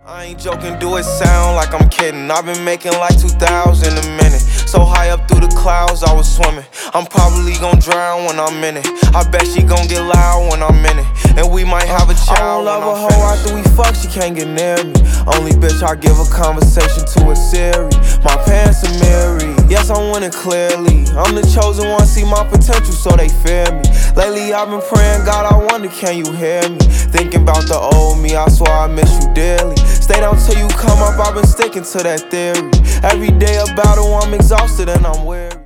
I ain't joking, do it sound like I'm kidding. I've been making like 2,000 a minute. So high up through the clouds, I was swimming. I'm probably gon' drown when I'm in it. I bet she gon' get loud when I'm in it. And we might have a child. I don't love a hoe after we fuck, she can't get near me. Only bitch I give a conversation to is Siri. My pants are mirrored, yes I'm winning clearly. I'm the chosen one, see my potential so they fear me. Lately I've been praying, God I wonder can you hear me. Thinking about the old me, I swear I miss you dearly. Stay down till you come up, I've been sticking to that theory. Every day a battle, I'm exhausted and I'm weary.